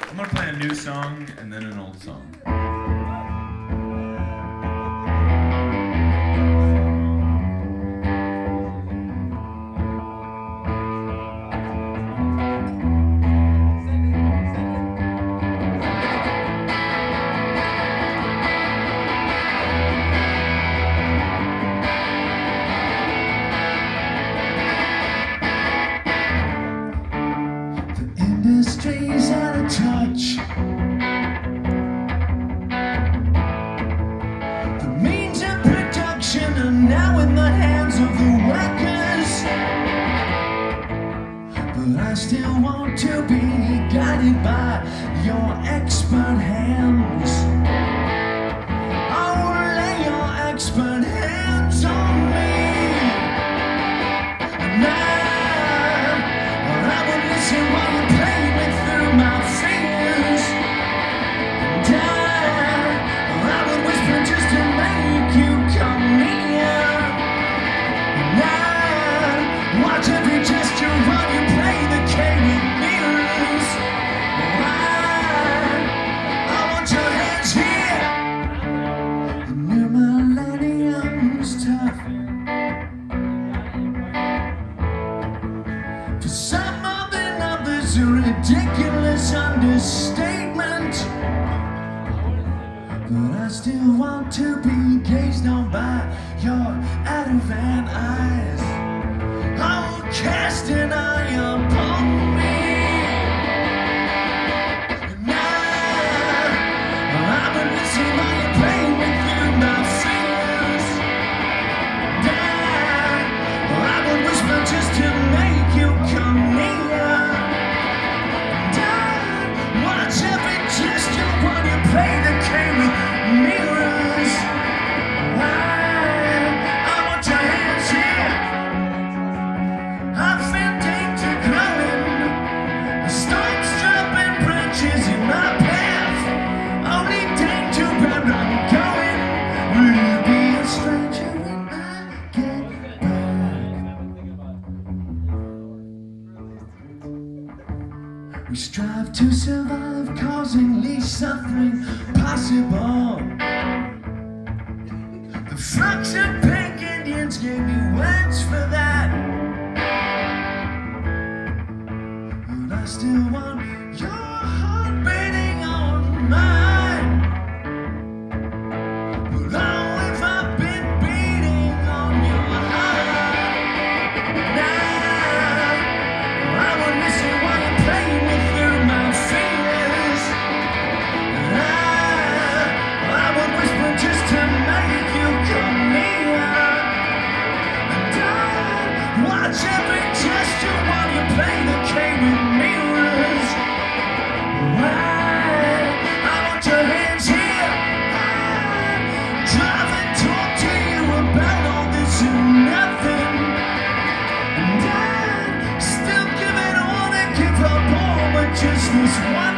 I'm gonna play a new song and then an old song. Industry's out of touch. The means of production are now in the hands of the workers. But I still want to be guided by your expert hands. Oh, lay your expert hands on me. And I would listen while you play me through my fingers. And I would whisper just to make you come near. And I watch every gesture while you play the game with mirrors. I want your hands here. The new millennium's tough. For some more than others, a ridiculous understatement. But I still want to be gazed on by your out-of-hand eyes. Oh, cast an eye upon me. And I would listen while you play me through my fingers. And I would whisper just to make you come near. And I watch every gesture while you play the game with mirrors. I want your hands here. I feel danger growing. The storms dropping branches in my path. Only danger where I'm going. Will you be a stranger when I get back? We strive to survive, causing least suffering possible. The flocks of pink Indians gave me words for that. But I still want your heart beating on mine. But oh, if I've been beating on your heart, now I would listen while you play me through my fingers. And I would whisper just to make you come near. And I watch every gesture while you play the game with mirrors. I want your hands here. Drive and talk to you about all this and nothing. And I still give it all and give up all, but just this one.